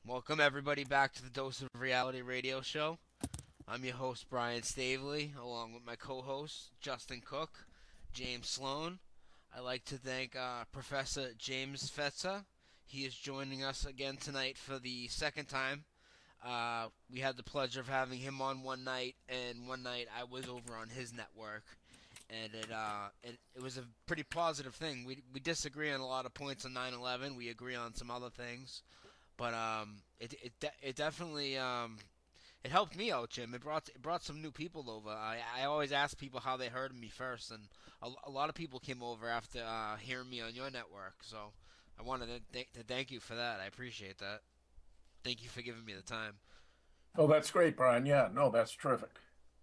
Welcome everybody back to the Dose of Reality radio show. I'm your host Brian Stavely, along with my co-hosts Justin Cook, James Sloan. I'd like to thank Professor James Fetzer. He is joining us again tonight for the second time. We had the pleasure of having him on one night, and one night I was over on his network, and it was a pretty positive thing. We disagree on a lot of points on 9/11. We agree on some other things, but it definitely it helped me out, Jim. It brought some new people over. I always ask people how they heard of me first, and a lot of people came over after hearing me on your network. So I wanted to thank you for that. I appreciate that. Thank you for giving me the time. Oh, that's great, Brian. Yeah, no, that's terrific.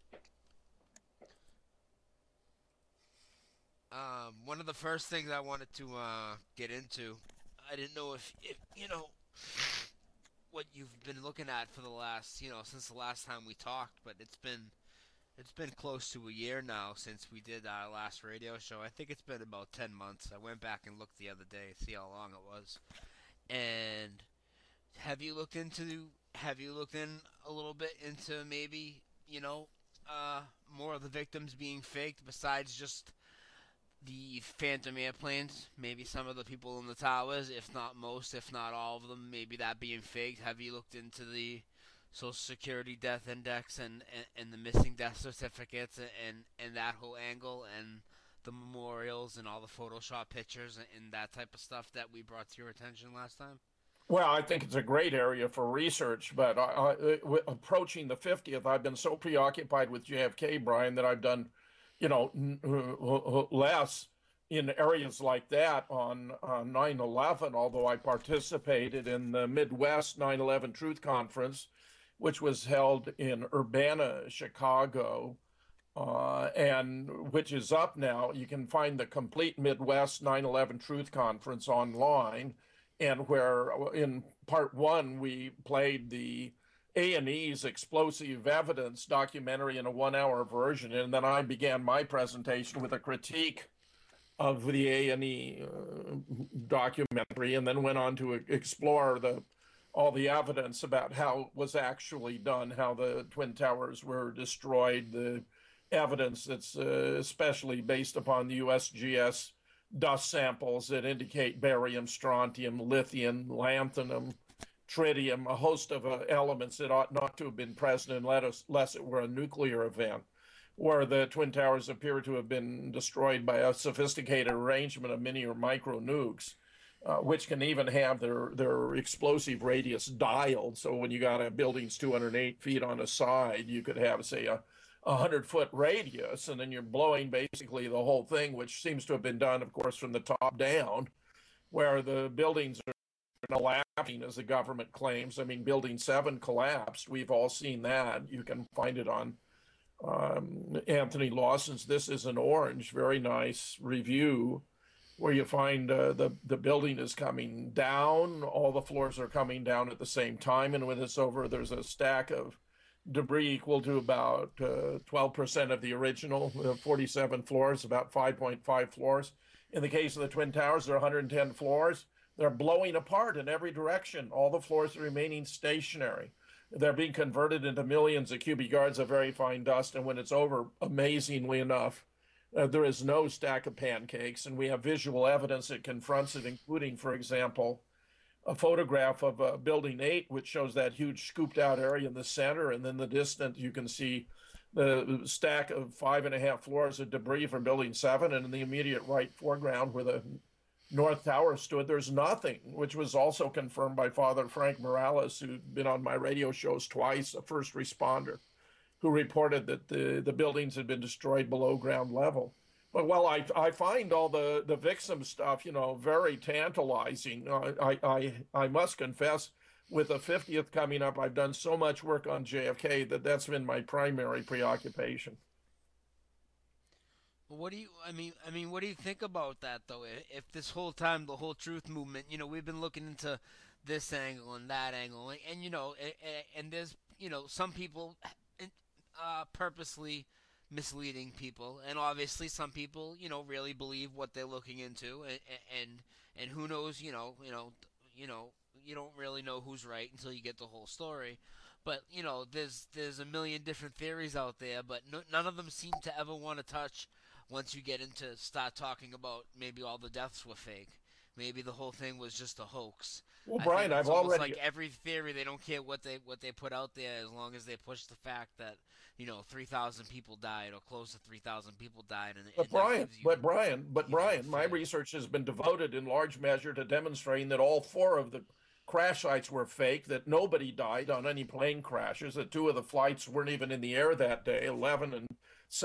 One of the first things I wanted to get into, I didn't know if what you've been looking at for the last since the last time we talked, but it's been close to a year now since we did our last radio show. I think it's been about 10 months. I went back and looked the other day to see how long it was. And have you looked in a little bit into maybe more of the victims being faked besides just the Phantom airplanes, maybe some of the people in the towers, if not most, if not all of them, maybe that being faked. Have you looked into the Social Security death index and the missing death certificates and that whole angle and the memorials and all the Photoshop pictures and that type of stuff that we brought to your attention last time? Well, I think it's a great area for research, but approaching the 50th, I've been so preoccupied with JFK, Brian, that I've done, less in areas like that on 9/11, although I participated in the Midwest 9/11 Truth Conference, which was held in Urbana, Chicago, and which is up now. You can find the complete Midwest 9/11 Truth Conference online, and where in part one we played the A&E's Explosive Evidence documentary in a 1 hour version, and then I began my presentation with a critique of the A&E documentary, and then went on to explore the all the evidence about how it was actually done, how the Twin Towers were destroyed, the evidence that's especially based upon the USGS dust samples that indicate barium, strontium, lithium, lanthanum, tritium, a host of elements that ought not to have been present unless it were a nuclear event, where the Twin Towers appear to have been destroyed by a sophisticated arrangement of mini or micro nukes, which can even have their explosive radius dialed. So when you got a building's 208 feet on a side, you could have, say, a 100-foot radius, and then you're blowing basically the whole thing, which seems to have been done, of course, from the top down, where the buildings are collapsing, as the government claims. I mean, Building 7 collapsed. We've all seen that. You can find it on Anthony Lawson's This Is an Orange, very nice review, where you find the building is coming down. All the floors are coming down at the same time, and when it's over, there's a stack of debris equal to about 12% of the original 47 floors, about 5.5 floors. In the case of the Twin Towers, there are 110 floors. They're blowing apart in every direction. All the floors are remaining stationary. They're being converted into millions of cubic yards of very fine dust. And when it's over, amazingly enough, there is no stack of pancakes. And we have visual evidence that confronts it, including, for example, a photograph of Building 8, which shows that huge scooped out area in the center. And then the distance, you can see the stack of 5.5 floors of debris from Building 7. And in the immediate right foreground, where the North Tower stood, there's nothing, which was also confirmed by Father Frank Morales, who'd been on my radio shows twice, a first responder, who reported that the buildings had been destroyed below ground level. But well, I find all the victim stuff, very tantalizing. I must confess, with the 50th coming up, I've done so much work on JFK that that's been my primary preoccupation. Well, what do you think about that though? If this whole time the whole truth movement, we've been looking into this angle and that angle, and there's some people purposely misleading people, and obviously some people really believe what they're looking into, and who knows, you don't really know who's right until you get the whole story. But there's a million different theories out there, but none of them seem to ever want to touch once you get into start talking about maybe all the deaths were fake. Maybe the whole thing was just a hoax. Well, I Brian, think it's I've almost already like every theory they don't care what they put out there as long as they push the fact that 3,000 people died or close to 3,000 people died, and But that Brian, gives you but Brian, my fear. research has been devoted in large measure to demonstrating that all four of the crash sites were fake, that nobody died on any plane crashes, that two of the flights weren't even in the air that day, 11 and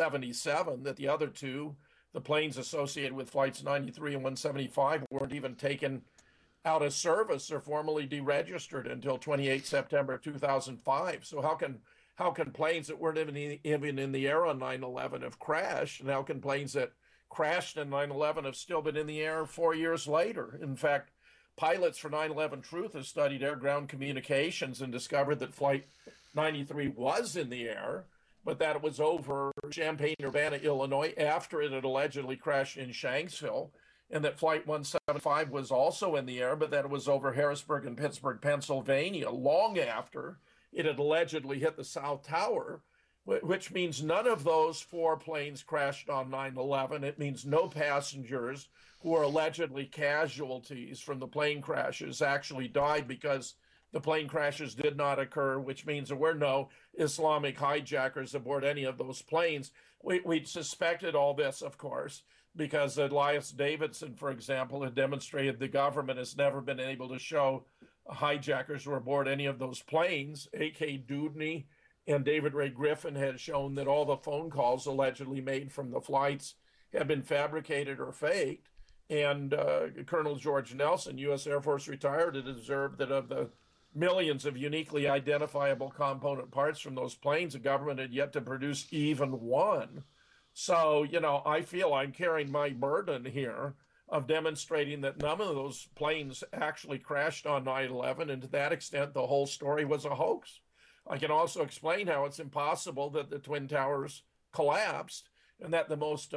77, that the other two, the planes associated with flights 93 and 175, weren't even taken out of service or formally deregistered until 28 September 2005. So how can planes that weren't even in the air on 9/11 have crashed, and how can planes that crashed in 9/11 have still been in the air 4 years later? In fact, pilots for 9/11 Truth have studied air-ground communications and discovered that Flight 93 was in the air, but that it was over Champaign-Urbana, Illinois, after it had allegedly crashed in Shanksville, and that Flight 175 was also in the air, but that it was over Harrisburg and Pittsburgh, Pennsylvania, long after it had allegedly hit the South Tower, which means none of those four planes crashed on 9/11. It means no passengers who are allegedly casualties from the plane crashes actually died because the plane crashes did not occur, which means there were no Islamic hijackers aboard any of those planes. We suspected all this, of course, because Elias Davidson, for example, had demonstrated the government has never been able to show hijackers were aboard any of those planes. A.K. Dewdney and David Ray Griffin had shown that all the phone calls allegedly made from the flights had been fabricated or faked. And Colonel George Nelson, U.S. Air Force retired, had observed that of the millions of uniquely identifiable component parts from those planes, the government had yet to produce even one. So, I feel I'm carrying my burden here of demonstrating that none of those planes actually crashed on 9/11, and to that extent, the whole story was a hoax. I can also explain how it's impossible that the Twin Towers collapsed, and that the most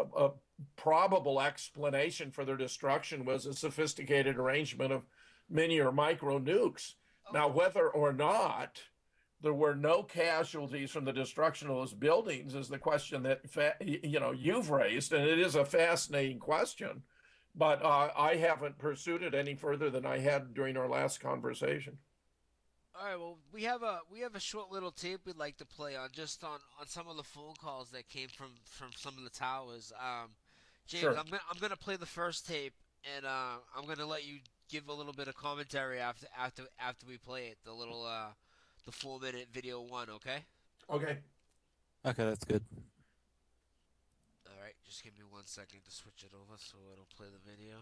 probable explanation for their destruction was a sophisticated arrangement of mini or micro nukes. Now, whether or not there were no casualties from the destruction of those buildings is the question that you've raised, and it is a fascinating question. But I haven't pursued it any further than I had during our last conversation. All right, well, we have a short little tape we'd like to play on some of the phone calls that came from some of the towers. James, Sure. I'm gonna play the first tape, and I'm gonna let you give a little bit of commentary after we play it. The 4-minute video one, okay? Okay. Okay, that's good. All right, just give me 1 second to switch it over so it'll play the video.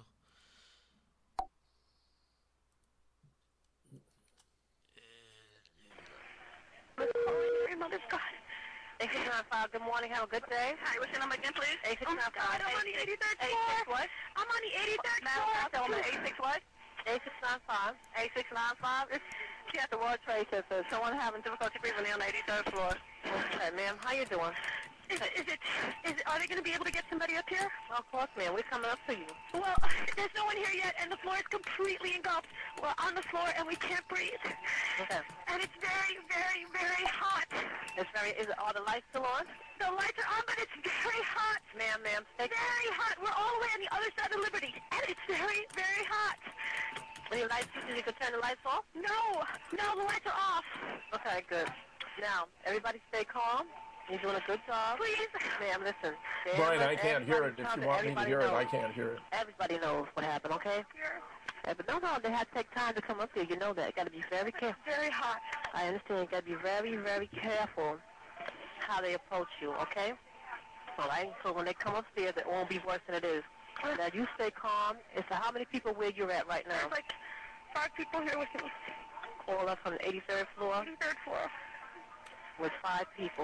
Your mother's God. 8695, good morning, have a good day. Hi, what's your number again, please? 8695. Oh, God, I'm on the 83rd floor. 86 what? I'm on the 83rd floor. Tell me 86 what? 8695. 8695? She at the World Trade Center. Someone having difficulty breathing on the 83rd floor. Okay, ma'am, how you doing? Are they going to be able to get somebody up here? Well, of course, ma'am. We're coming up to you. Well, there's no one here yet, and the floor is completely engulfed. We're on the floor, and we can't breathe. Okay. And it's very, very, very hot. Are the lights still on? The lights are on, but it's very hot. Ma'am, very hot. We're all the way on the other side of Liberty, and it's very, very hot. Any lights? You could turn the lights off? No, the lights are off. Okay, good. Now, everybody stay calm. You're doing a good job. Please. Ma'am, listen. Brian, I can't hear it. If you want me to hear it, I can't hear it. Everybody knows what happened, okay? Sure. But no, they have to take time to come up here. You know that. You got to be very careful. It's very hot. I understand. You got to be very, very careful how they approach you, okay? All right? So when they come upstairs, it won't be worse than it is. Now, you stay calm. So how many people where you're at right now? There's like 5 people here with me. All up from the 83rd floor? 83rd floor. With 5 people.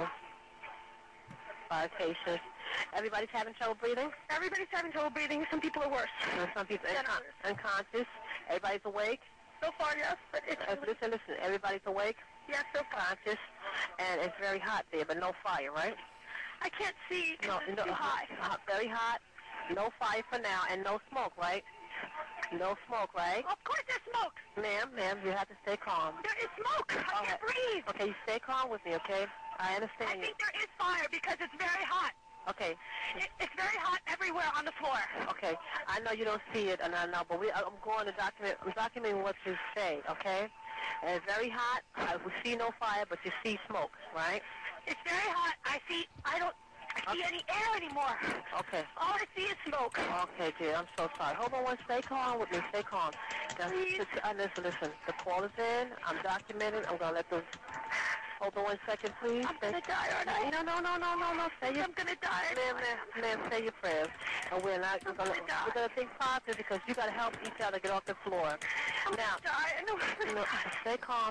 5 patients. Everybody's having trouble breathing? Everybody's having trouble breathing. Some people are worse. And some people unconscious. Everybody's awake? So far, yes. But listen. Everybody's awake? Yes, so far. Conscious. And it's very hot there, but no fire, right? I can't see. No, it's too high. Very hot. No fire for now, and no smoke, right? No smoke, right? Of course there's smoke. Ma'am, you have to stay calm. There is smoke. I can't breathe. Okay, you stay calm with me, okay? I understand. I think there is fire because it's very hot. Okay. It's very hot everywhere on the floor. Okay. I know you don't see it, and I know, but I'm going to document. I'm documenting what you say, okay? And it's very hot. We see no fire, but you see smoke, right? It's very hot. I see any air anymore. Okay. All I see is smoke. Okay, dear. I'm so sorry. Hold on stay calm with me. Stay calm. Now, listen. The call is in. I'm documenting. I'm going to let those... Hold on 1 second, please. I'm going to die, aren't I? No. I'm going to die. Ma'am, say your prayers. And we're going to think positive because you got to help each other get off the floor. Now, stay calm.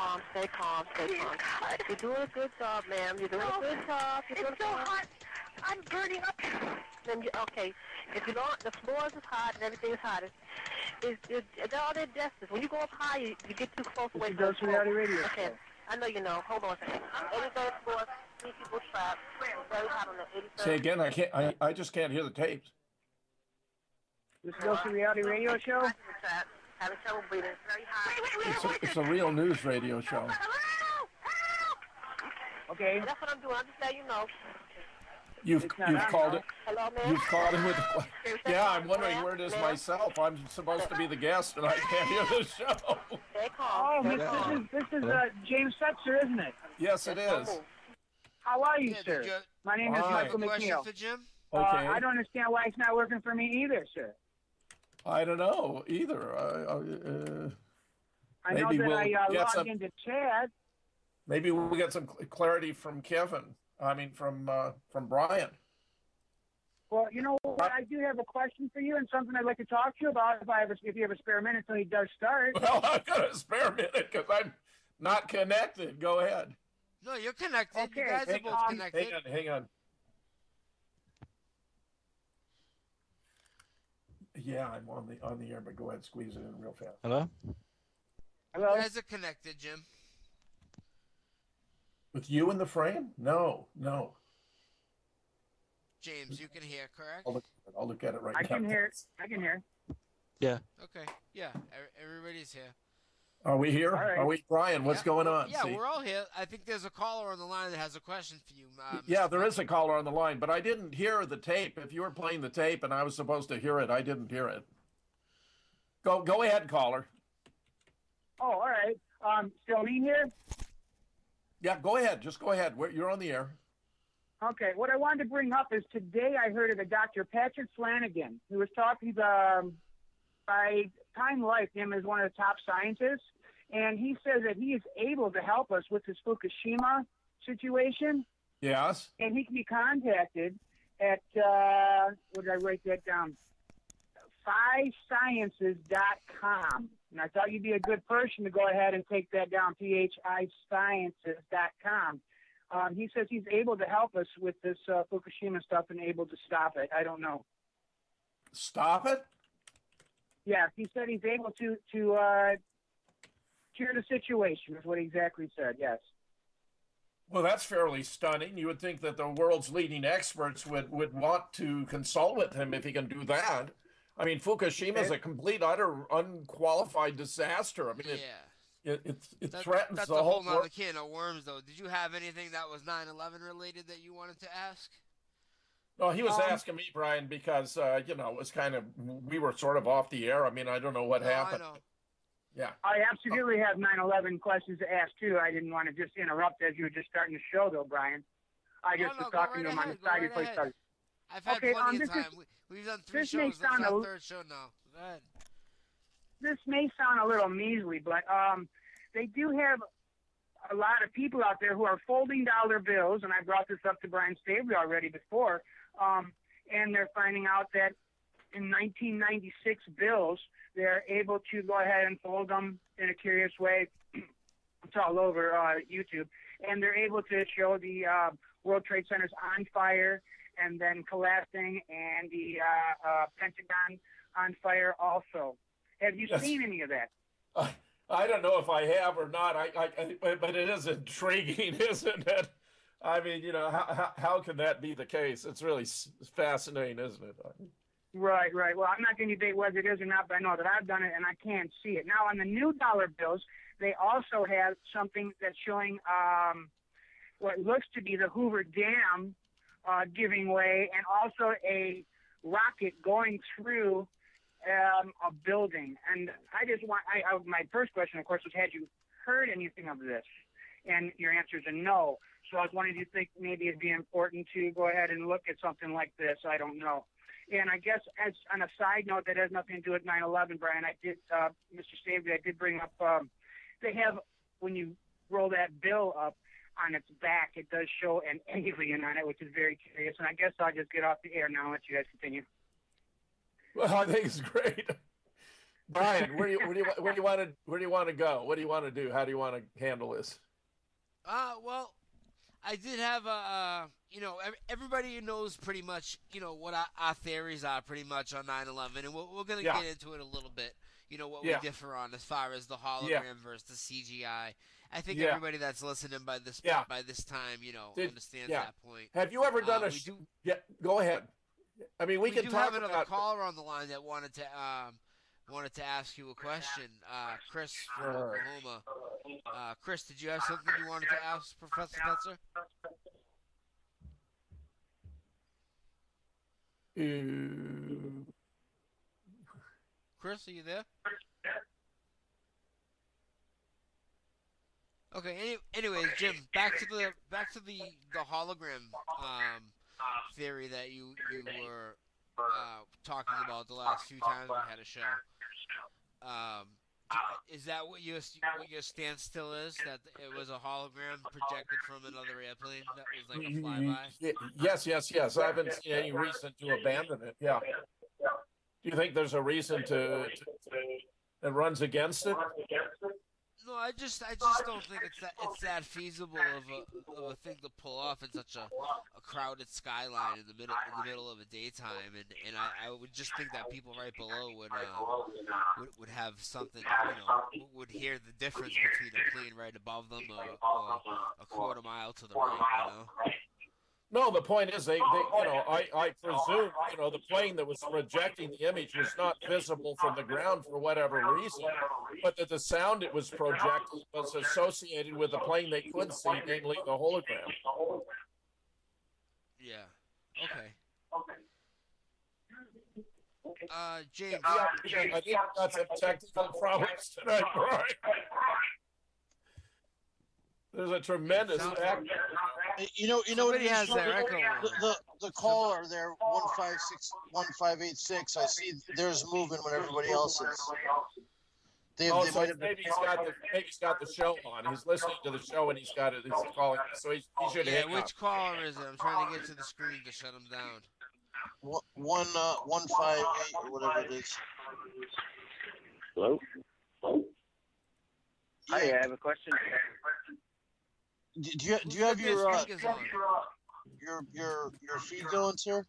You're doing a good job, ma'am. You're doing a good job. It's so hot. I'm burning up. Okay. If you don't, the floors is hot and everything is hot. They're all their destinies. When you go up high, you get too close away from the smoke. Okay. I know you know. Hold on a second. 83rd floor, 3 people trapped. Very hot on the 83rd. Say again. I just can't hear the tapes. This is Ghost Reality Radio Show. Having trouble breathing. Very hot. It's a real news radio show. Okay. That's what I'm doing. I'm just letting you know. You've called it. Hello, ma'am? You've called it with. Yeah, I'm wondering where it is myself. I'm supposed to be the guest, and I can't hear the show. Stay calm. Oh, this is James Setzer, isn't it? Yes, it is. How are you, sir? My name is Hi. Michael Question McNeil. for Jim? Okay. I don't understand why it's not working for me either, sir. I don't know either. I know Maybe that we'll I get logged some- into Chad. Maybe we'll get some clarity from Kevin. I mean, from Brian. Well, you know what? I do have a question for you and something I'd like to talk to you about if you have a spare minute until he does start. Well, I've got a spare minute because I'm not connected. Go ahead. No, you're connected. Okay, You guys are both connected. Hang on. Yeah, I'm on the air, but go ahead, squeeze it in real fast. Hello? Hello? You guys are connected, Jim. With you in the frame? No. James, you can hear, correct? I'll look at it right I now. can hear. I can hear. Yeah. Okay. Yeah, everybody's here. Are we here? All right. Are we, Brian? What's Yeah. going on? Yeah, See? we're all here. I think there's a caller on the line that has a question for you. Yeah, Mr. there is a Cook. caller on the line, but I didn't hear the tape. If you were playing the tape and I was supposed to hear it, I didn't hear it. Go ahead, caller. Oh, all right. Still me here? Yeah, go ahead. Just go ahead. You're on the air. Okay. What I wanted to bring up is today I heard of a Dr. Patrick Flanagan who was talking by Time Life. Him as one of the top scientists. And he says that he is able to help us with this Fukushima situation. Yes. And he can be contacted at, what did I write that down? PhiSciences.com. And I thought you'd be a good person to go ahead and take that down, PhiSciences.com. He says he's able to help us with this Fukushima stuff and able to stop it. I don't know. Stop it? Yeah, he said he's able to cure the situation, is what he exactly said, yes. Well, that's fairly stunning. You would think that the world's leading experts would want to consult with him if he can do that. I mean, Fukushima is a complete, utter, unqualified disaster. I mean, it threatens that's the a whole whole world. nother can of worms, though. Did you have anything that was 9/11 related that you wanted to ask? No, he was asking me, Brian, because, it was kind of, we were sort of off the air. I mean, I don't know what happened. I know. Yeah. I absolutely have 9/11 questions to ask, too. I didn't want to just interrupt as you were just starting the show, though, Brian. I just was talking to him on the side before he started. I've had Okay, plenty of this is- time. We've done 3 this may shows. This is sound our a- 3rd show now. Go ahead. This may sound a little measly, but they do have a lot of people out there who are folding dollar bills, and I brought this up to Brian Staveley already before, and they're finding out that in 1996 bills, they're able to go ahead and fold them in a curious way. It's all over YouTube. And they're able to show the World Trade Centers on fire and then collapsing, and the Pentagon on fire also. Have you Yes. seen any of that? I don't know if I have or not. But it is intriguing, isn't it? I mean, how can that be the case? It's really fascinating, isn't it? Right, right. Well, I'm not going to debate whether it is or not, but I know that I've done it and I can see it. Now, on the new dollar bills, they also have something that's showing what looks to be the Hoover Dam giving way, and also a rocket going through a building. And I just want, my first question, of course, was, had you heard anything of this? And your answer is a no. So I was wondering, do you think maybe it'd be important to go ahead and look at something like this? I don't know. And I guess, as on a side note that has nothing to do with 9/11, Brian, I did, Mr. Stavely, I did bring up, they have, when you roll that bill up on its back, it does show an alien on it, which is very curious. And I guess I'll just get off the air now and let you guys continue. Well, I think it's great. Brian, where do you want to go? What do you want to do? How do you want to handle this? Well, I did have everybody knows pretty much, what our theories are pretty much on 9/11, and we're going to get into it a little bit, what we differ on as far as the hologram versus the CGI. I think everybody that's listening by this time, understands that point. Have you ever done go ahead. I mean, we can talk have another about caller on the line that wanted to ask you a question. Chris from Oklahoma. Chris, did you have something you wanted to ask Professor Fetzer? Chris, are you there? Okay. Anyways, Jim, back to the hologram theory that you were talking about the last few times we had a show. Is that what your stance still is? That it was a hologram projected from another airplane that was like a flyby? Yes. I haven't seen any reason to abandon it. Yeah. Do you think there's a reason that runs against it? No, I just don't think it's that feasible of a thing to pull off in such a crowded skyline in the middle of a daytime, and I would just think that people right below would have something, would hear the difference between a plane right above them or a quarter mile to the right, No, the point is, I presume, the plane that was projecting the image was not visible from the ground for whatever reason, but that the sound it was projecting was associated with the plane they could see, namely the hologram. Yeah. Okay. James. I think we got some technical problems tonight, Brian. There's a tremendous echo. Somebody has their echo. The caller there, 1586. I see theirs moving when everybody else is. Maybe he's got the show on. He's listening to the show and he's calling. So he should. Yeah, which caller is it? I'm trying to get to the screen to shut him down. 158 or whatever it is. Hello. Yeah. Hi, I have a question. Do you have your feed going, sir?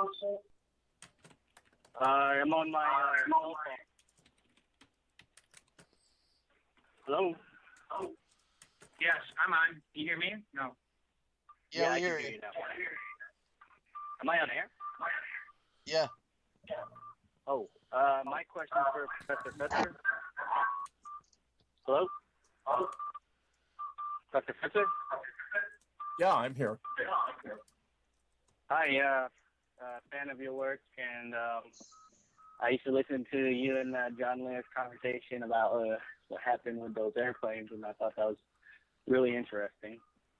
I'm on my cell phone. Hello? Yes, I'm on. Can you hear me? No. Yeah, I we hear can you. now. Am I on air? Yeah. Oh, my question for Professor Fetzer. Hello? Dr. Fetzer? Yeah, I'm here. Hi, fan of your work, and I used to listen to you and John Lear's conversation about what happened with those airplanes, and I thought that was really interesting.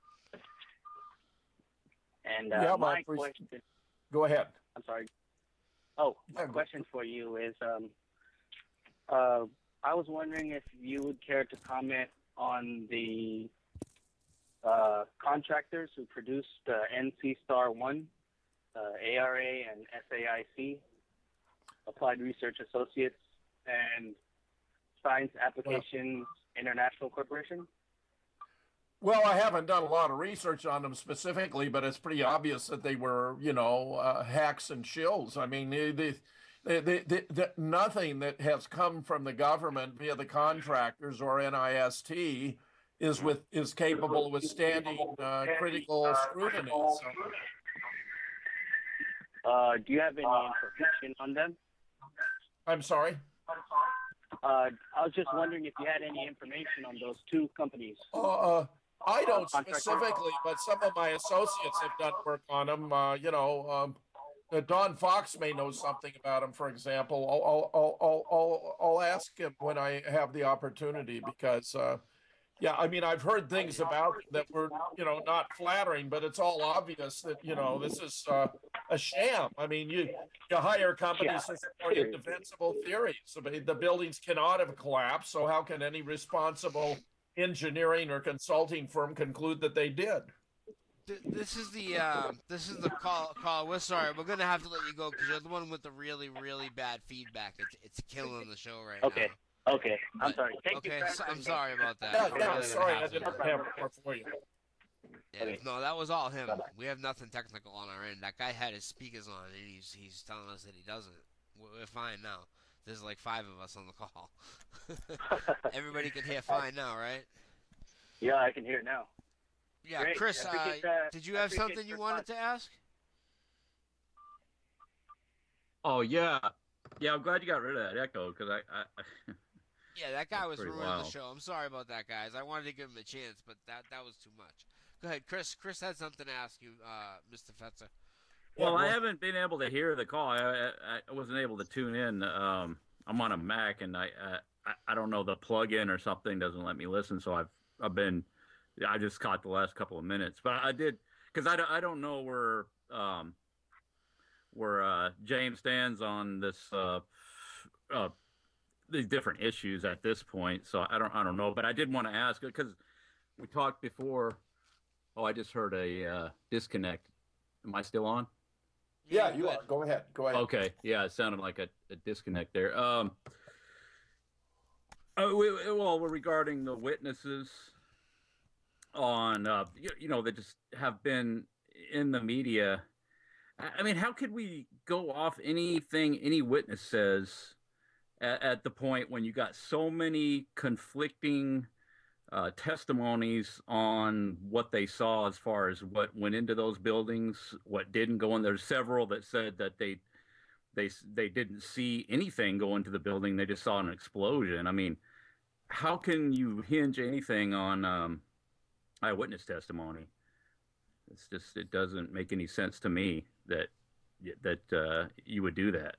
And my question... Go ahead. I'm sorry. Oh, my question for you is, I was wondering if you would care to comment on the contractors who produced NC Star 1, ARA and SAIC, Applied Research Associates, and Science Applications International Corporation? Well, I haven't done a lot of research on them specifically, but it's pretty obvious that they were, hacks and shills. I mean, nothing that has come from the government via the contractors or NIST is capable of withstanding critical scrutiny. So. Do you have any information on them? I'm sorry. I was just wondering if you had any information on those two companies. I don't specifically, but some of my associates have done work on them. Don Fox may know something about him, for example. I'll ask him when I have the opportunity because, I mean, I've heard things about them that were, not flattering, but it's all obvious that, this is a sham. I mean, you hire companies to support indefensible theories. I mean, the buildings cannot have collapsed, so how can any responsible engineering or consulting firm conclude that they did? This is the call. We're sorry. We're gonna have to let you go because you're the one with the really, really bad feedback. It's killing the show right now. Okay. I'm sorry. I'm sorry about that. Yeah, sorry, I didn't have more for you. Yeah, no, that was all him. We have nothing technical on our end. That guy had his speakers on, and he's telling us that he doesn't. We're fine now. There's like 5 of us on the call. Everybody can hear fine now, right? Yeah, I can hear it now. Yeah, Great. Chris, did you have something you wanted to ask? Oh yeah, I'm glad you got rid of that echo because I Yeah, that guy was ruining wild. the show. I'm sorry about that, guys. I wanted to give him a chance, but that was too much. Go ahead, Chris. Chris had something to ask you, Mr. Fetzer. Well, I haven't been able to hear the call. I wasn't able to tune in. I'm on a Mac, and I don't know, the plug-in or something doesn't let me listen. So I just caught the last couple of minutes, but I did because I don't know where James stands on this these different issues at this point. So I don't know, but I did want to ask because we talked before. Oh, I just heard a disconnect. Am I still on? Yeah, you are. Go ahead. Okay. Yeah, it sounded like a disconnect there. Regarding the witnesses on, that just have been in the media. I mean, how could we go off anything any witness says at the point when you got so many conflicting testimonies on what they saw as far as what went into those buildings, what didn't go in? There's several that said that they didn't see anything go into the building. They just saw an explosion. I mean, how can you hinge anything on eyewitness testimony? It doesn't make any sense to me that you would do that.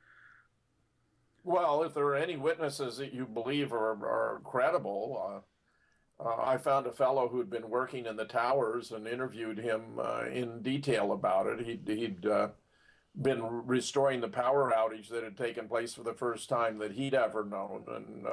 Well, if there are any witnesses that you believe are credible, I found a fellow who'd been working in the towers and interviewed him in detail about it. He'd been restoring the power outage that had taken place for the first time that he'd ever known. And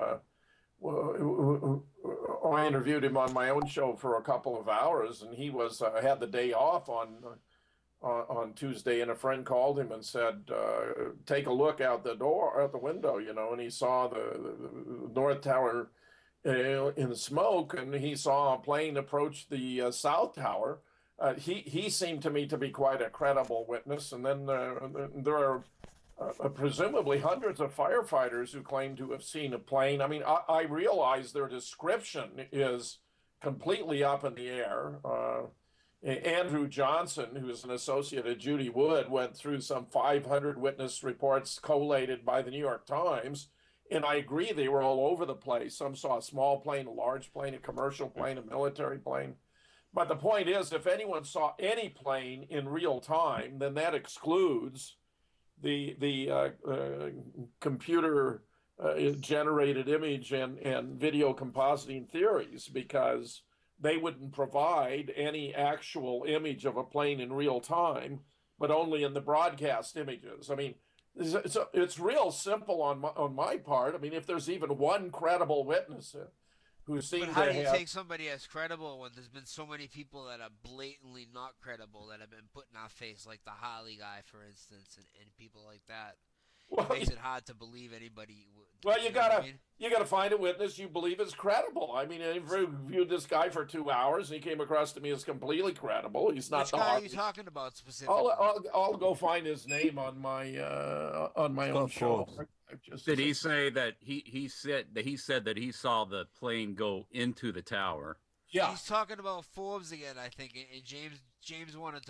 I interviewed him on my own show for a couple of hours, and he had the day off on Tuesday, and a friend called him and said, take a look out the window, and he saw the North Tower in smoke, and he saw a plane approach the South Tower. He seemed to me to be quite a credible witness. And then there are presumably hundreds of firefighters who claim to have seen a plane. I mean, I realize their description is completely up in the air. Andrew Johnson, who is an associate at Judy Wood, went through some 500 witness reports collated by the New York Times. And I agree, they were all over the place. Some saw a small plane, a large plane, a commercial plane, a military plane. But the point is, if anyone saw any plane in real time, then that excludes the computer generated image and video compositing theories, because they wouldn't provide any actual image of a plane in real time, but only in the broadcast images. I mean, it's real simple on my part. I mean, if there's even one credible witness who seems to have... How do you take somebody as credible when there's been so many people that are blatantly not credible that have been put in our face, like the Harley guy, for instance, and people like that? Well, it makes it hard to believe anybody. Well, you gotta find a witness you believe is credible. I mean, I interviewed this guy for 2 hours, and he came across to me as completely credible. He's not. Which guy are you talking about specifically? I'll go find his name on my own show. Did he say that he said that he saw the plane go into the tower? Yeah, he's talking about Forbes again, I think, and James wanted to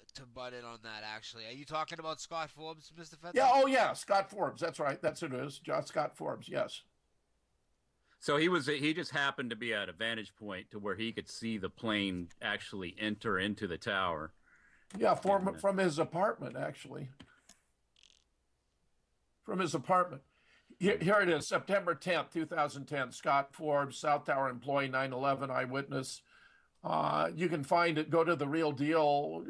to butt in on that. Actually, are you talking about Scott Forbes, Mr. Fetzer? Yeah, oh yeah, Scott Forbes. That's right. That's who it is. Scott Forbes. Yes. So he just happened to be at a vantage point to where he could see the plane actually enter into the tower. Yeah, from his apartment, actually. From his apartment. Here it is, September 10th, 2010. Scott Forbes, South Tower employee, 9/11 eyewitness. You can find it. Go to the Real Deal,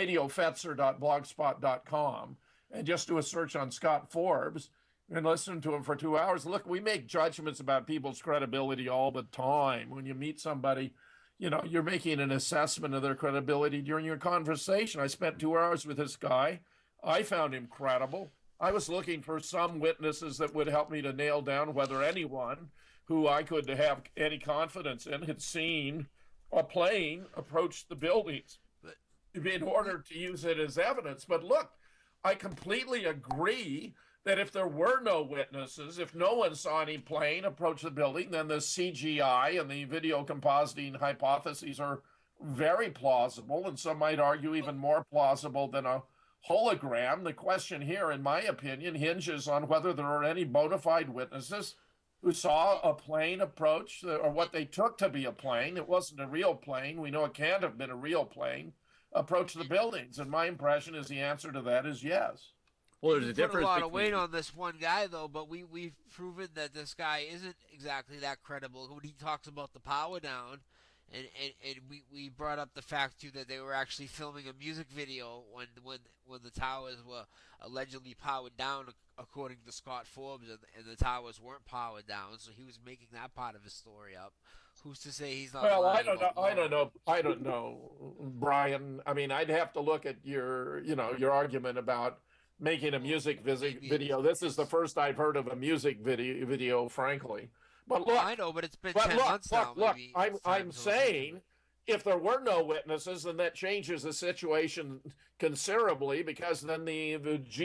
radiofetzer.blogspot.com, and just do a search on Scott Forbes and listen to him for 2 hours. Look, we make judgments about people's credibility all the time. When you meet somebody, you're making an assessment of their credibility during your conversation. I spent 2 hours with this guy. I found him credible. I was looking for some witnesses that would help me to nail down whether anyone who I could have any confidence in had seen a plane approach the buildings in order to use it as evidence. But look, I completely agree that if there were no witnesses, if no one saw any plane approach the building, then the CGI and the video compositing hypotheses are very plausible, and some might argue even more plausible than a hologram. The question here, in my opinion, hinges on whether there are any bona fide witnesses who saw a plane approach, or what they took to be a plane. It wasn't a real plane. We know it can't have been a real plane, approach the buildings. And my impression is the answer to that is yes. Well, there's a put difference a lot of between... weight on this one guy, though, but we've proven that this guy isn't exactly that credible. When he talks about the power down, and we brought up the fact, too, that they were actually filming a music video when the towers were allegedly powered down, according to Scott Forbes, and the towers weren't powered down, so he was making that part of his story up. Who's to say he's not? Well, I don't know, Brian. I mean, I'd have to look at your argument about making a music video. This is the first I've heard of a music video, frankly. But look, I know, but it's been 10 months now. Look, I'm saying, if there were no witnesses, then that changes the situation considerably, because then the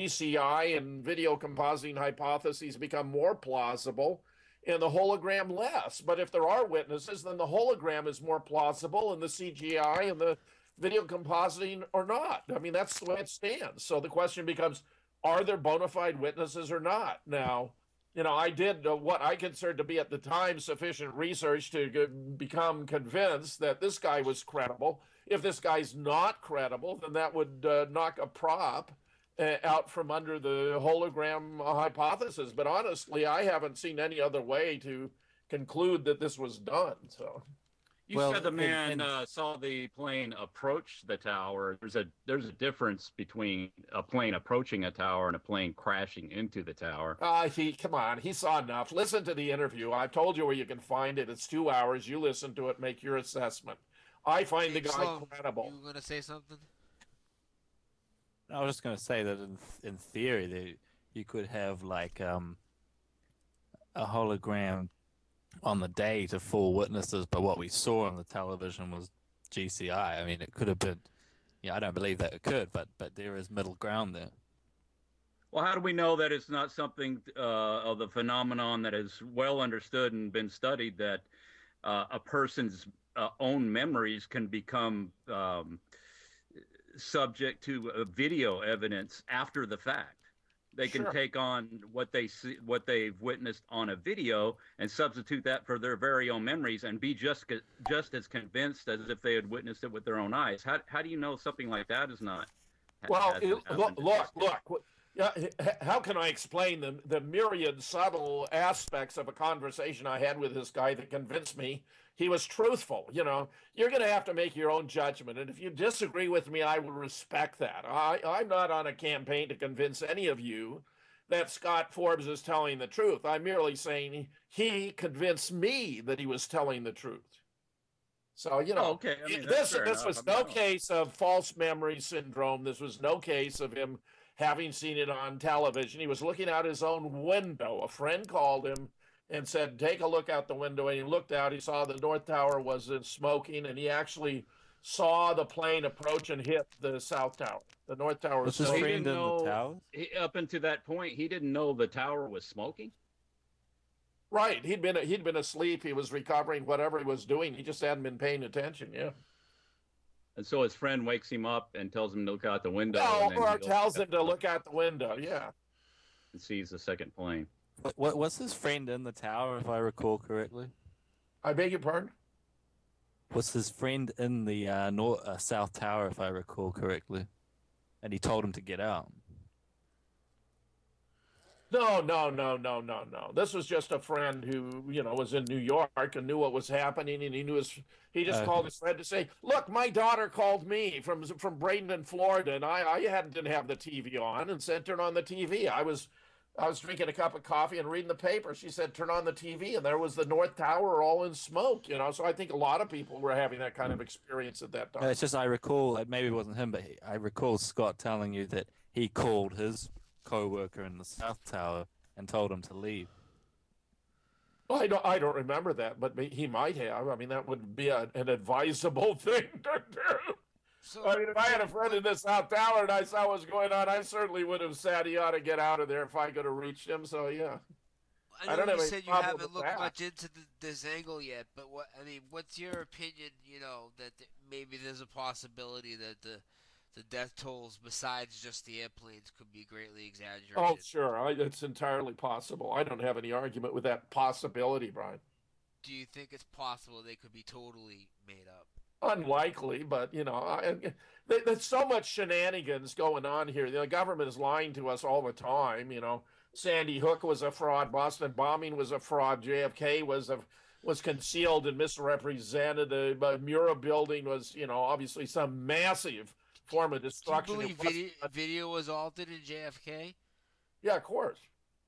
GCI and video compositing hypotheses become more plausible and the hologram less. But if there are witnesses, then the hologram is more plausible and the CGI and the video compositing are not. I mean, that's the way it stands. So the question becomes, are there bona fide witnesses or not? Now, I did what I considered to be at the time sufficient research to become convinced that this guy was credible. If this guy's not credible, then that would knock a prop out from under the hologram hypothesis. But honestly, I haven't seen any other way to conclude that this was done. So. You said the man saw the plane approach the tower. There's a difference between a plane approaching a tower and a plane crashing into the tower. Come on, he saw enough. Listen to the interview. I've told you where you can find it. It's 2 hours. You listen to it, make your assessment. I find the guy credible. You were gonna say something? I was just going to say that in theory, you could have like a hologram on the day to full witnesses, but what we saw on the television was GCI. I mean, it could have been, I don't believe that it could, but there is middle ground there. Well, how do we know that it's not something of the phenomenon that is well understood and been studied, that a person's own memories can become subject to video evidence after the fact? They can take on what they see, what they've witnessed on a video, and substitute that for their very own memories, and be just as convinced as if they had witnessed it with their own eyes. How do you know something like that is not? Well, look. Yeah, how can I explain the myriad subtle aspects of a conversation I had with this guy that convinced me he was truthful? You're going to have to make your own judgment. And if you disagree with me, I will respect that. I'm not on a campaign to convince any of you that Scott Forbes is telling the truth. I'm merely saying he convinced me that he was telling the truth. So, okay. I mean, this was no case of false memory syndrome. This was no case of him having seen it on television. He was looking out his own window. A friend called him and said, take a look out the window. And he looked out. He saw the North Tower was smoking, and he actually saw the plane approach and hit the South Tower. The North Tower was this smoking. trained in the towers? Up until that point, he didn't know the tower was smoking? Right. He'd been asleep. He was recovering whatever he was doing. He just hadn't been paying attention. Yeah. And so his friend wakes him up and tells him to look out the window. No, and then or he goes tells him to look out the window. Yeah. and sees the second plane. Was his friend in the tower, if I recall correctly? I beg your pardon? Was his friend in the South Tower, if I recall correctly? And he told him to get out. No. This was just a friend who, was in New York and knew what was happening, and he just called his friend to say, "Look, my daughter called me from Bradenton, Florida, and I didn't have the TV on, and said turn on the TV. I was drinking a cup of coffee and reading the paper. She said turn on the TV, and there was the North Tower all in smoke. So I think a lot of people were having that kind of experience at that time. It's just I recall, maybe it wasn't him, but I recall Scott telling you that he called his co-worker in the South Tower and told him to leave. Well, I don't remember that, but he might have. I mean, that would be an advisable thing to do. So, I mean, if I had a friend in the South Tower and I saw what was going on, I certainly would have said he ought to get out of there if I could have reached him. So, yeah. I don't know have you any said you problem haven't with looked that. much into this angle yet, but what's your opinion? That maybe there's a possibility that the death tolls, besides just the airplanes, could be greatly exaggerated. Oh, sure. It's entirely possible. I don't have any argument with that possibility, Brian. Do you think it's possible they could be totally made up? Unlikely, but there's so much shenanigans going on here. The government is lying to us all the time. Sandy Hook was a fraud. Boston bombing was a fraud. JFK was concealed and misrepresented. The Murrah building was, obviously some massive form of destruction. Do you believe video was altered in JFK? Yeah, of course.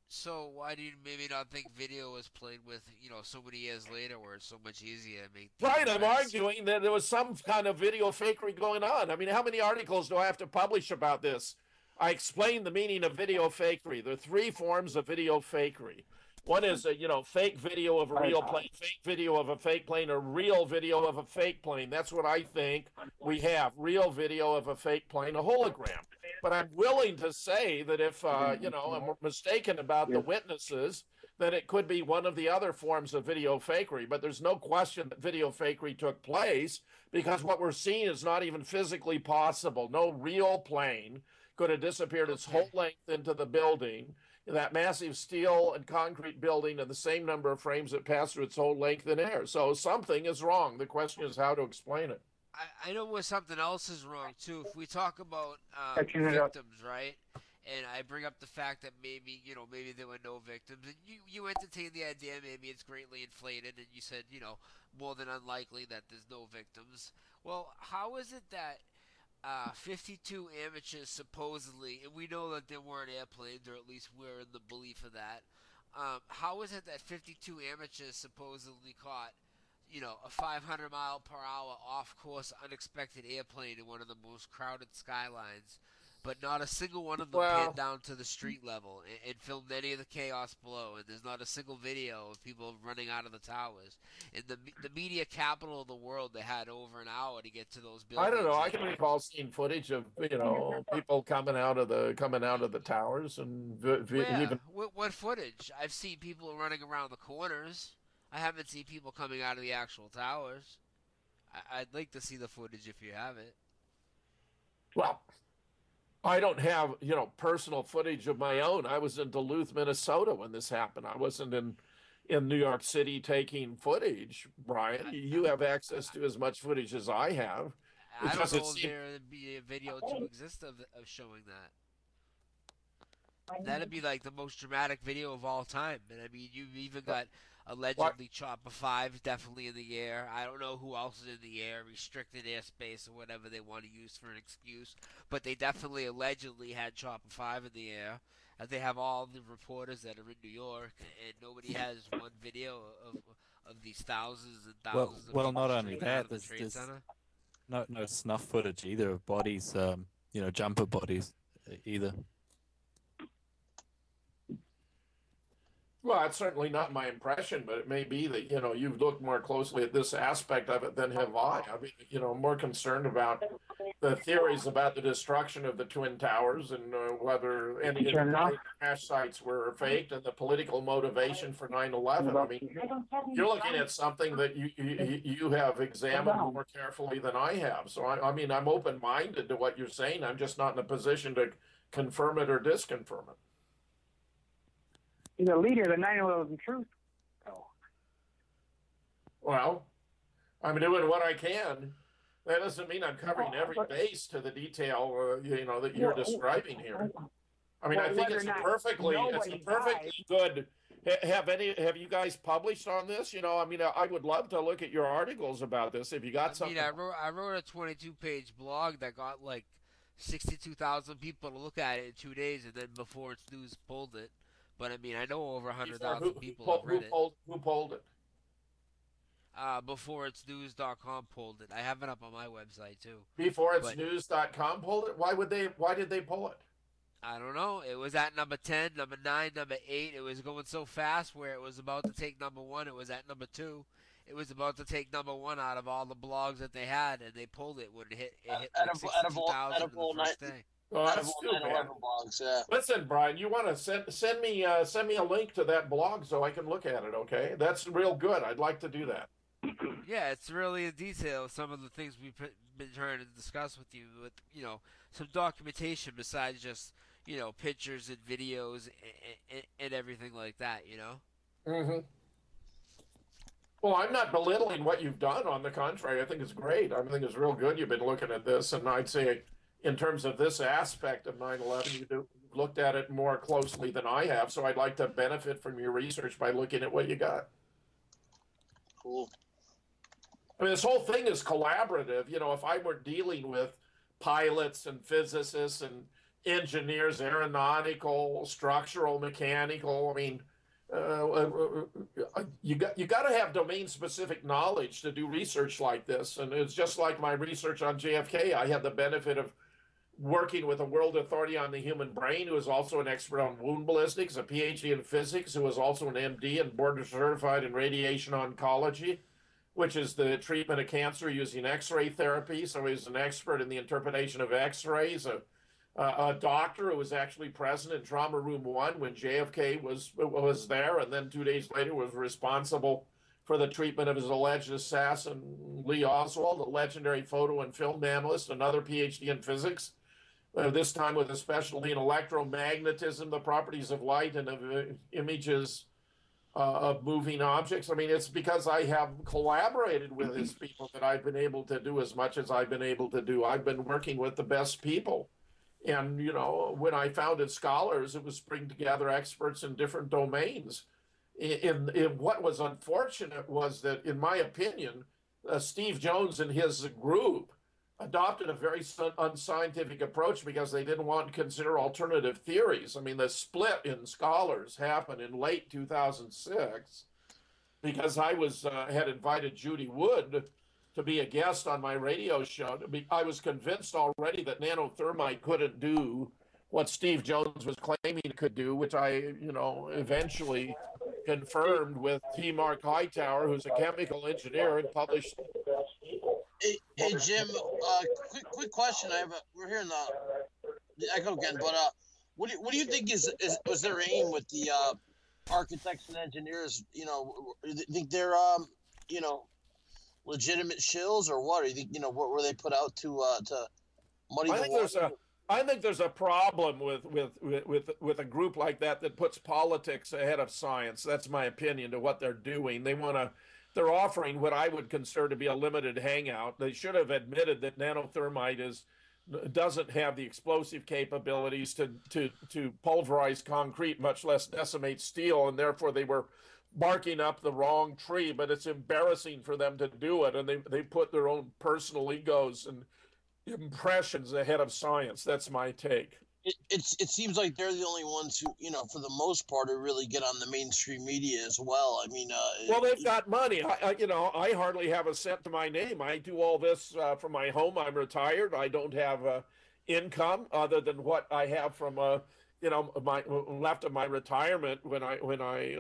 So why do you maybe not think video was played with, so many years later, where it's so much easier to make? Right, I'm arguing that there was some kind of video fakery going on. I mean, how many articles do I have to publish about this? I explained the meaning of video fakery. There are three forms of video fakery. One is fake video of a real plane, fake video of a fake plane, or real video of a fake plane. That's what I think we have: real video of a fake plane, a hologram. But I'm willing to say that if, I'm mistaken about the witnesses, that it could be one of the other forms of video fakery. But there's no question that video fakery took place, because what we're seeing is not even physically possible. No real plane could have disappeared its whole length into the building, that massive steel and concrete building, and the same number of frames that passed through its whole length in air. So something is wrong. The question is how to explain it. I know where something else is wrong too. If we talk about victims, right? And I bring up the fact that maybe there were no victims, and you entertain the idea maybe it's greatly inflated, and you said more than unlikely that there's no victims. Well, how is it that 52 amateurs supposedly, and we know that there weren't airplanes, or at least we're in the belief of that. How is it that 52 amateurs supposedly caught, a 500 mile per hour off-course unexpected airplane in one of the most crowded skylines, but not a single one of them panned down to the street level and filmed any of the chaos below, and there's not a single video of people running out of the towers. In the media capital of the world, they had over an hour to get to those buildings. I don't know. I can recall seeing footage of people coming out of the towers, and even what footage? I've seen people running around the corners. I haven't seen people coming out of the actual towers. I'd like to see the footage if you have it. Well, I don't have, personal footage of my own. I was in Duluth, Minnesota when this happened. I wasn't in New York City taking footage, Brian. You have access to as much footage as I have. I don't know if there'd be a video to exist of showing that. That'd be like the most dramatic video of all time. And I mean, you've even got allegedly Chopper 5 definitely in the air. I don't know who else is in the air, restricted airspace or whatever they want to use for an excuse. But they definitely allegedly had Chopper 5 in the air. They have all the reporters that are in New York, and nobody has one video of these thousands and thousands of people not only that, the Trade Center. No snuff footage either of bodies, jumper bodies either. Well, it's certainly not my impression, but it may be that, you've looked more closely at this aspect of it than have I. I mean, I'm more concerned about the theories about the destruction of the Twin Towers and whether any of the crash sites were faked and the political motivation for 9/11. I mean, you're looking at something that you have examined more carefully than I have. So, I mean, I'm open-minded to what you're saying. I'm just not in a position to confirm it or disconfirm it. He's a leader of the 9/11 Truth. Oh. Well, I'm doing what I can. That doesn't mean I'm covering every base to the detail, that you're describing here. I mean, I think it's a perfectly good. Have you guys published on this? I mean, I would love to look at your articles about this if you got something. I wrote a 22-page blog that got like 62,000 people to look at it in 2 days, and then Before It's News pulled it. But I mean, I know over 100,000 people have read it. Who pulled it? BeforeIt'sNews.com pulled it. I have it up on my website too. BeforeIt'sNews.com pulled it. Why did they pull it? I don't know. It was at number 10, number 9, number 8. It was going so fast where it was about to take number 1. It was at number 2. It was about to take number 1 out of all the blogs that they had, and they pulled it when it hit like 62,000 the first day. Oh, that's too bad. Blogs, yeah. Listen, Brian, you want to send me a link to that blog so I can look at it, okay? That's real good. I'd like to do that. Yeah, it's really in detail some of the things we've been trying to discuss with you, with some documentation besides just pictures and videos and everything like that. Mm-hmm. Well, I'm not belittling what you've done. On the contrary, I think it's great. I think it's real good. You've been looking at this, and I'd say, in terms of this aspect of 9/11, you've looked at it more closely than I have. So I'd like to benefit from your research by looking at what you got. Cool. I mean, this whole thing is collaborative. If I were dealing with pilots and physicists and engineers, aeronautical, structural, mechanical, I mean, you got to have domain-specific knowledge to do research like this. And it's just like my research on JFK. I had the benefit of working with a World Authority on the Human Brain, who is also an expert on wound ballistics, a PhD in physics, who is also an MD and board certified in radiation oncology, which is the treatment of cancer using X-ray therapy. So he's an expert in the interpretation of X-rays, a doctor who was actually present in Trauma Room 1 when JFK was there, and then 2 days later was responsible for the treatment of his alleged assassin, Lee Oswald, a legendary photo and film analyst, another PhD in physics, this time with a specialty in electromagnetism, the properties of light and of images of moving objects. I mean, it's because I have collaborated with these people that I've been able to do as much as I've been able to do. I've been working with the best people. And, when I founded Scholars, it was bringing together experts in different domains. In what was unfortunate was that, in my opinion, Steve Jones and his group adopted a very unscientific approach because they didn't want to consider alternative theories. I mean, the split in Scholars happened in late 2006 because I had invited Judy Wood to be a guest on my radio show. I was convinced already that nanothermite couldn't do what Steve Jones was claiming it could do, which I, eventually confirmed with T. Mark Hightower, who's a chemical engineer and published. Hey Jim, quick question. We're hearing the echo again, but what do you think was their aim with the architects and engineers? Do you think they're legitimate shills or what? Or you think what were they put out to muddy the water? I think there's a problem with a group like that puts politics ahead of science. That's my opinion to what they're doing. They're offering what I would consider to be a limited hangout. They should have admitted that nanothermite doesn't have the explosive capabilities to pulverize concrete, much less decimate steel, and therefore they were barking up the wrong tree. But it's embarrassing for them to do it, and they put their own personal egos and impressions ahead of science. That's my take. It seems like they're the only ones who, for the most part, who really get on the mainstream media as well. I mean, well, they've got money. I hardly have a cent to my name. I do all this from my home. I'm retired. I don't have income other than what I have from left of my retirement when I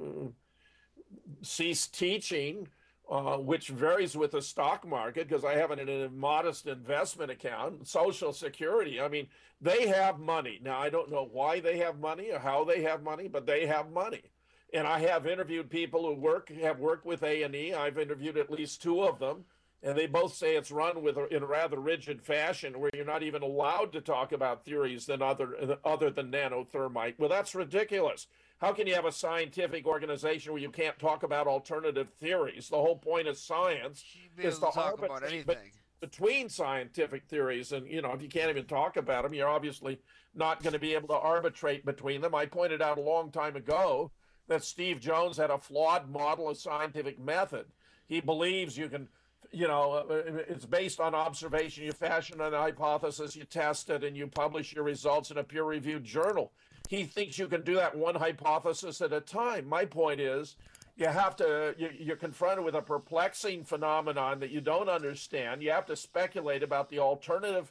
ceased teaching, which varies with the stock market because I have a modest investment account, Social Security. I mean, they have money. Now, I don't know why they have money or how they have money, but they have money. And I have interviewed people who have worked with A&E. I've interviewed at least two of them, and they both say it's run in a rather rigid fashion where you're not even allowed to talk about theories other than nanothermite. Well, that's ridiculous. How can you have a scientific organization where you can't talk about alternative theories? The whole point of science is to talk about anything between scientific theories. And, if you can't even talk about them, you're obviously not going to be able to arbitrate between them. I pointed out a long time ago that Steve Jones had a flawed model of scientific method. He believes you can, it's based on observation. You fashion an hypothesis, you test it, and you publish your results in a peer-reviewed journal. He thinks you can do that one hypothesis at a time. My point is, you're confronted with a perplexing phenomenon that you don't understand. You have to speculate about the alternative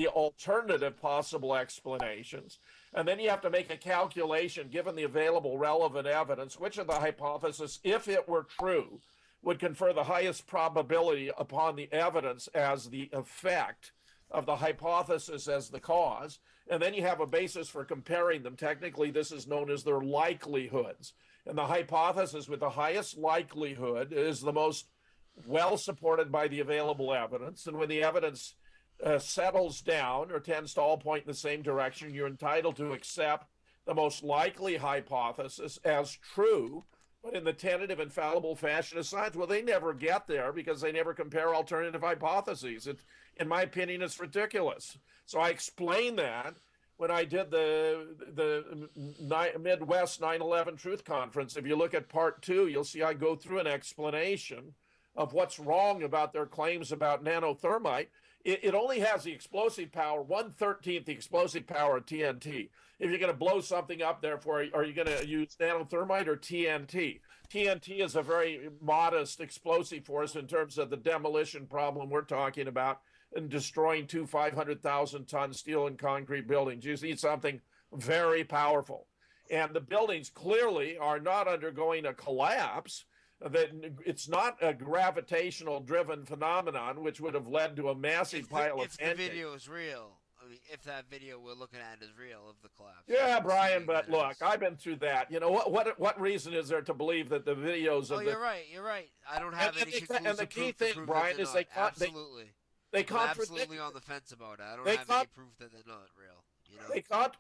possible explanations. And then you have to make a calculation, given the available relevant evidence, which of the hypothesis, if it were true, would confer the highest probability upon the evidence as the effect of the hypothesis as the cause. And then you have a basis for comparing them. Technically, this is known as their likelihoods. And the hypothesis with the highest likelihood is the most well supported by the available evidence. And when the evidence settles down or tends to all point in the same direction, you're entitled to accept the most likely hypothesis as true, but in the tentative and fallible fashion of science. Well, they never get there because they never compare alternative hypotheses. In my opinion, it's ridiculous. So I explained that when I did the Midwest 9/11 Truth Conference. If you look at part 2, you'll see I go through an explanation of what's wrong about their claims about nanothermite. It only has the explosive power, 1/13 the explosive power of TNT. If you're going to blow something up, therefore, are you going to use nanothermite or TNT? TNT is a very modest explosive force in terms of the demolition problem we're talking about and destroying 500,000-ton steel and concrete buildings. You need something very powerful. And the buildings clearly are not undergoing a collapse. That it's not a gravitational driven phenomenon, which would have led to a massive pile of if the video is real. I mean, if that video we're looking at is real of the collapse. Yeah, Brian, but look, I've been through that. What reason is there to believe that the videos of you're right. I don't have any conclusive and the key proof thing, to prove Brian, that is they're they not. Absolutely. They I'm contradict. absolutely on the fence about it. I don't have any proof that they're not real.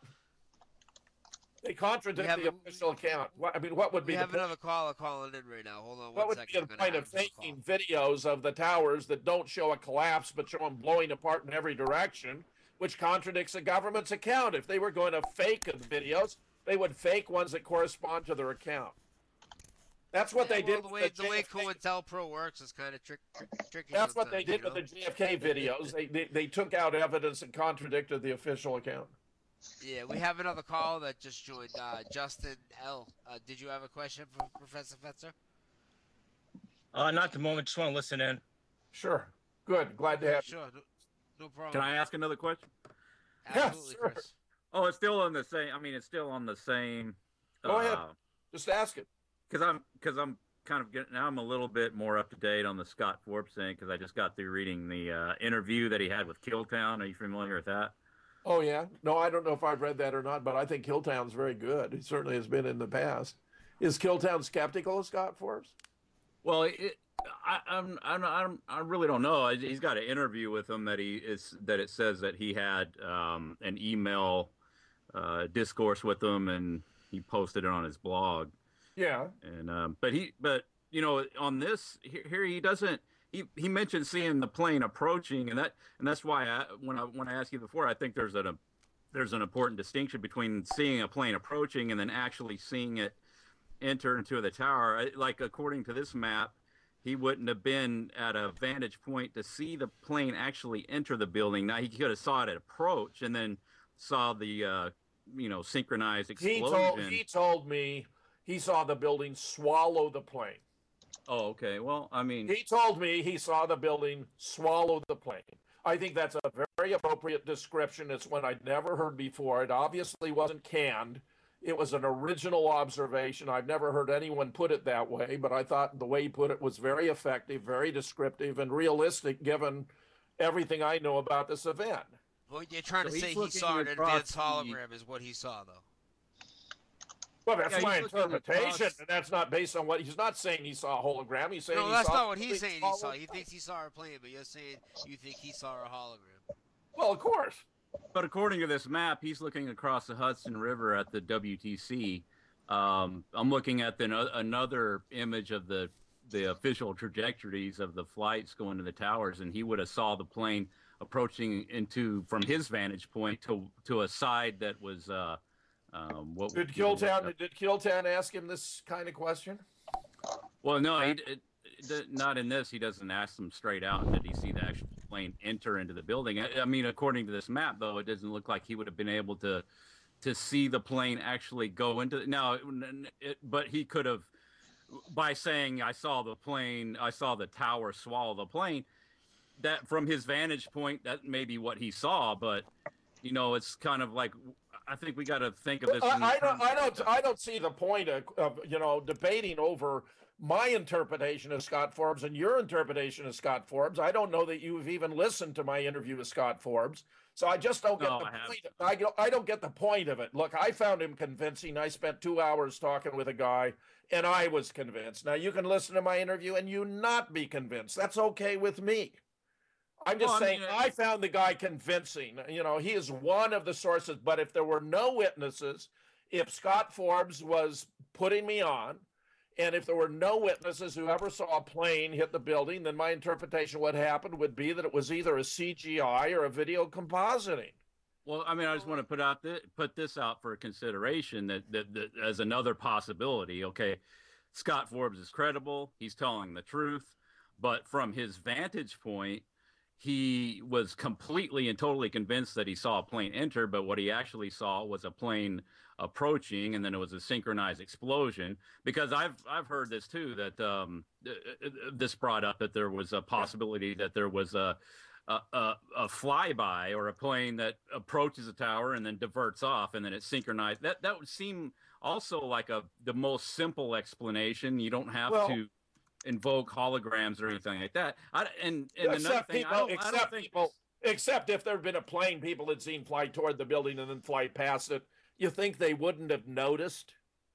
They contradict the official account. What would be? We have another caller calling in right now. Hold on what one would second. be the point of faking videos of the towers that don't show a collapse but show them blowing apart in every direction, which contradicts the government's account? If they were going to fake the videos, they would fake ones that correspond to their account. That's what they did. The way COINTELPRO works is kind of tricky. That's what they did with the JFK videos. They took out evidence and contradicted the official account. Yeah, we have another call that just joined. Justin L. Did you have a question for Professor Fetzer? Not at the moment. Just want to listen in. Sure. Good. Glad to have you. Sure. No problem. Can I ask another question? Absolutely, sure. Chris. Oh, it's still on the same. I mean, it's still on the same. Go ahead. Just ask it. Because I'm kind of getting. Now I'm a little bit more up to date on the Scott Forbes thing because I just got through reading the interview that he had with Killtown. Are you familiar with that? Oh, yeah. No, I don't know if I've read that or not, but I think Killtown's very good. He certainly has been in the past. Is Killtown skeptical of Scott Forbes? Well, I really don't know. He's got an interview with him that it says that he had an email discourse with him, and he posted it on his blog. Yeah. And but on this here he doesn't. He mentioned seeing the plane approaching, and that's why when I asked you before, I think there's an important distinction between seeing a plane approaching and then actually seeing it enter into the tower. Like according to this map, he wouldn't have been at a vantage point to see the plane actually enter the building. Now he could have saw it at approach and then saw the synchronized explosion. He told me he saw the building swallow the plane. Oh, okay. Well, I mean, he told me he saw the building swallow the plane. I think that's a very appropriate description. It's one I'd never heard before. It obviously wasn't canned. It was an original observation. I've never heard anyone put it that way, but I thought the way he put it was very effective, very descriptive, and realistic given everything I know about this event. Well, you're trying to So he's say he looking saw an across advanced the- hologram is what he saw, though. Well, that's Yeah, my he's looking interpretation, across- and that's not based on what he's not saying he saw a hologram. He's saying No, he that's saw not what he's complete saying he saw. hologram. He thinks he saw a plane, but you're saying you think he saw a hologram. Well, of course. But according to this map, he's looking across the Hudson River at the WTC. I'm looking at another image of the official trajectories of the flights going to the towers, and he would have saw the plane approaching from his vantage point to a side that was what Did Kiltan ask him this kind of question? Well, no, not in this. He doesn't ask them straight out. Did he see the actual plane enter into the building? I mean, according to this map, though, it doesn't look like he would have been able to see the plane actually go into. But he could have, by saying, "I saw the plane. I saw the tower swallow the plane." That from his vantage point, that may be what he saw. But it's kind of like, I think we got to think of this. I don't see the point of debating over my interpretation of Scott Forbes and your interpretation of Scott Forbes. I don't know that you've even listened to my interview with Scott Forbes, so I just don't get the point. I don't get the point of it. Look, I found him convincing. I spent 2 hours talking with a guy, and I was convinced. Now you can listen to my interview and you not be convinced. That's okay with me. I'm just saying, I found the guy convincing. He is one of the sources, but if there were no witnesses, if Scott Forbes was putting me on, and if there were no witnesses who ever saw a plane hit the building, then my interpretation of what happened would be that it was either a CGI or a video compositing. Well, I mean, I just want to put this out for consideration that as another possibility. Okay, Scott Forbes is credible. He's telling the truth. But from his vantage point, he was completely and totally convinced that he saw a plane enter, but what he actually saw was a plane approaching, and then it was a synchronized explosion. Because I've heard this too, that this brought up that there was a possibility that there was a flyby or a plane that approaches a tower and then diverts off, and then it's synchronized. That would seem also like the most simple explanation. You don't have to invoke holograms or anything like that. Except if there had been a plane people had seen fly toward the building and then fly past it, you think they wouldn't have noticed?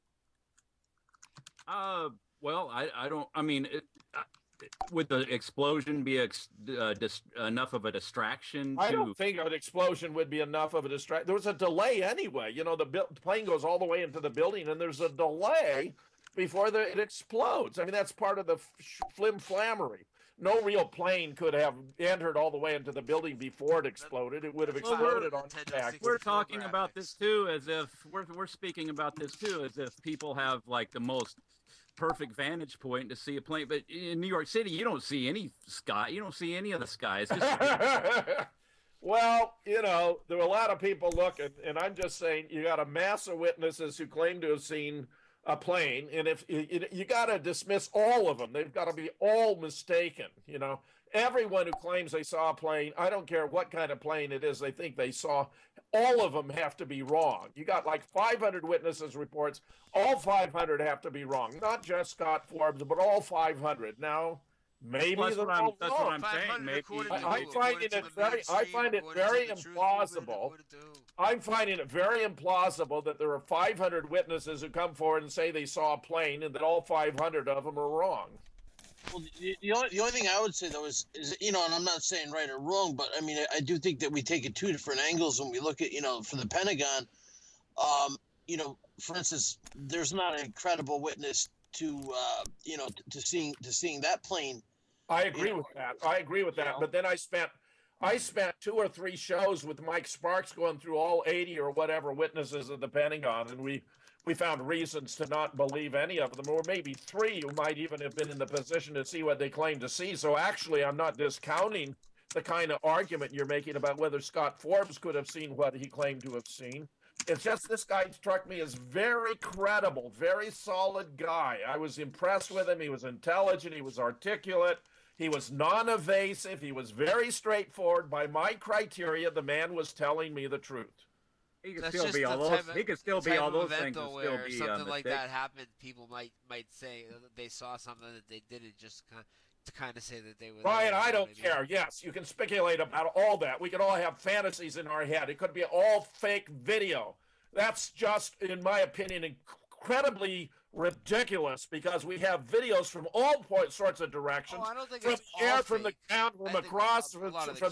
Well, I don't. I mean, would the explosion be enough of a distraction? I don't think an explosion would be enough of a distraction. There was a delay anyway. The plane goes all the way into the building, and there's a delay before it explodes. I mean, that's part of the flim-flammery. No real plane could have entered all the way into the building before it exploded. It would have exploded on impact. We're talking about this too, as if we're speaking about this too, as if people have like the most perfect vantage point to see a plane. But in New York City, you don't see any sky. You don't see any of the sky. It's just well, there were a lot of people looking, and I'm just saying, you got a mass of witnesses who claim to have seen a plane, and if you got to dismiss all of them, they've got to be all mistaken. Everyone who claims they saw a plane, I don't care what kind of plane it is they think they saw, all of them have to be wrong. You got like 500 witnesses reports, all 500 have to be wrong, not just Scott Forbes, but all 500. Now maybe that's what I'm saying. Maybe I find it very implausible. I'm finding it very implausible that there are 500 witnesses who come forward and say they saw a plane, and that all 500 of them are wrong. Well, the only thing I would say though is and I'm not saying right or wrong, but I mean I do think that we take it two different angles when we look at for the Pentagon. For instance, there's not a credible witness to seeing that plane. I agree with that. But then I spent 2 or 3 shows with Mike Sparks going through all 80 or whatever witnesses at the Pentagon, and we found reasons to not believe any of them, or maybe 3 who might even have been in the position to see what they claim to see. So actually, I'm not discounting the kind of argument you're making about whether Scott Forbes could have seen what he claimed to have seen. It's just this guy struck me as very credible, very solid guy. I was impressed with him. He was intelligent. He was articulate. He was non-evasive. He was very straightforward. By my criteria, the man was telling me the truth. He could still be all those. He could still be all those things. And still be something like that happened. People might say that they saw something that they didn't, just to kind of say that they were. Brian, I don't care. Yes, you can speculate about all that. We can all have fantasies in our head. It could be all fake video. That's just, in my opinion, incredibly ridiculous, because we have videos from all sorts of directions. I don't think from it's the air, all from fake. the ground, from across, from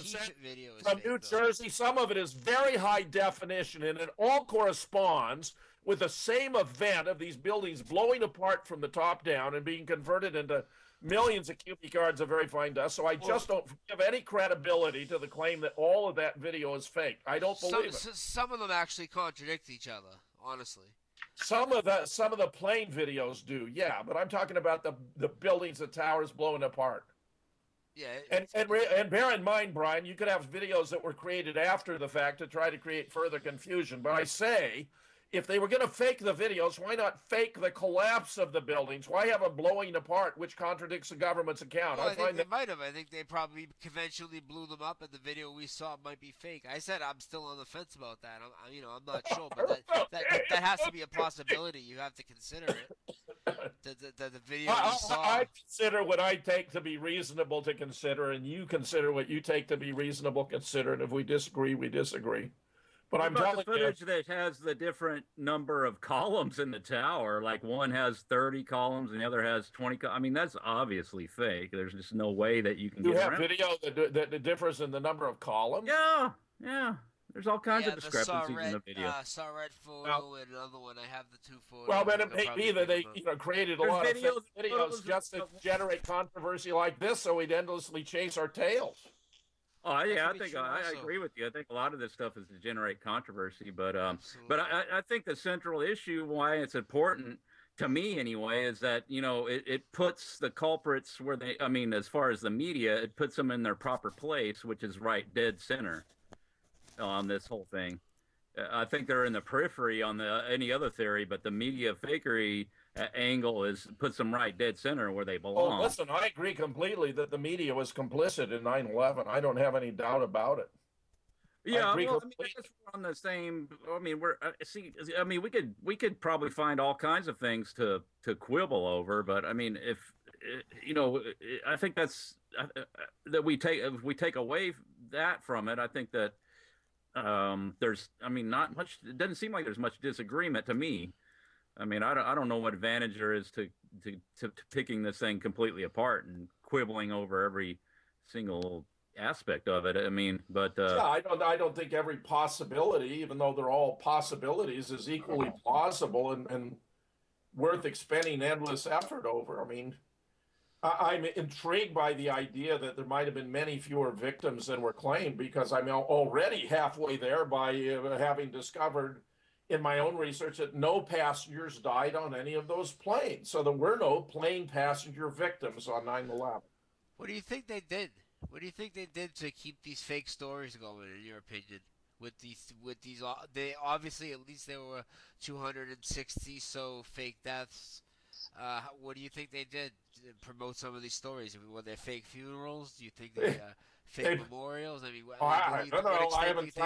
New Jersey. Some of it is very high definition, and it all corresponds with the same event of these buildings blowing apart from the top down and being converted into millions of cubic yards of very fine dust. So I just don't give any credibility to the claim that all of that video is fake. I don't believe it. Some of them actually contradict each other, honestly. Some of the plane videos do, yeah, but I'm talking about the buildings, the towers blowing apart. Yeah, and bear in mind, Brian, you could have videos that were created after the fact to try to create further confusion. But I say, if they were going to fake the videos, why not fake the collapse of the buildings? Why have a blowing apart, which contradicts the government's account? Well, I think they might have. I think they probably conventionally blew them up, and the video we saw might be fake. I said I'm still on the fence about that. I'm not sure, but that has to be a possibility. You have to consider it. The video we saw. I consider what I take to be reasonable to consider, and you consider what you take to be reasonable to consider. And if we disagree, we disagree. But what I'm about telling the footage that has the different number of columns in the tower? Like one has 30 columns and the other has 20. I mean, that's obviously fake. There's just no way that you can you get have around. Video that differs in the number of columns. Yeah. There's all kinds of discrepancies in the video. Saw red photo and another one. I have the two photos. Well, then it may be that they created a lot of videos just to generate controversy like this, so we'd endlessly chase our tails. Oh yeah, I agree with you. I think a lot of this stuff is to generate controversy, but I think the central issue why it's important to me anyway is that it puts the culprits where they. I mean, as far as the media, it puts them in their proper place, which is right dead center on this whole thing. I think they're in the periphery on any other theory, but the media fakery angle puts them right dead center where they belong. Oh, listen, I agree completely that the media was complicit in 9/11. I don't have any doubt about it. Yeah, well, I guess we're on the same. I mean, we could probably find all kinds of things to quibble over, but I mean, if I think that's that if we take away that from it, I think that there's, not much. It doesn't seem like there's much disagreement to me. I mean, I don't know what advantage there is to picking this thing completely apart and quibbling over every single aspect of it. I mean, but yeah, I don't think every possibility, even though they're all possibilities, is equally plausible and worth expending endless effort over. I mean, I'm intrigued by the idea that there might have been many fewer victims than were claimed, because I'm already halfway there by having discovered in my own research that no passengers died on any of those planes. So there were no plane passenger victims on 9/11. What do you think they did? What do you think they did to keep these fake stories going, in your opinion? With these, they obviously, at least there were 260 so fake deaths. What do you think they did to promote some of these stories? Were they fake funerals? Do you think they fake memorials? I mean, I don't know. I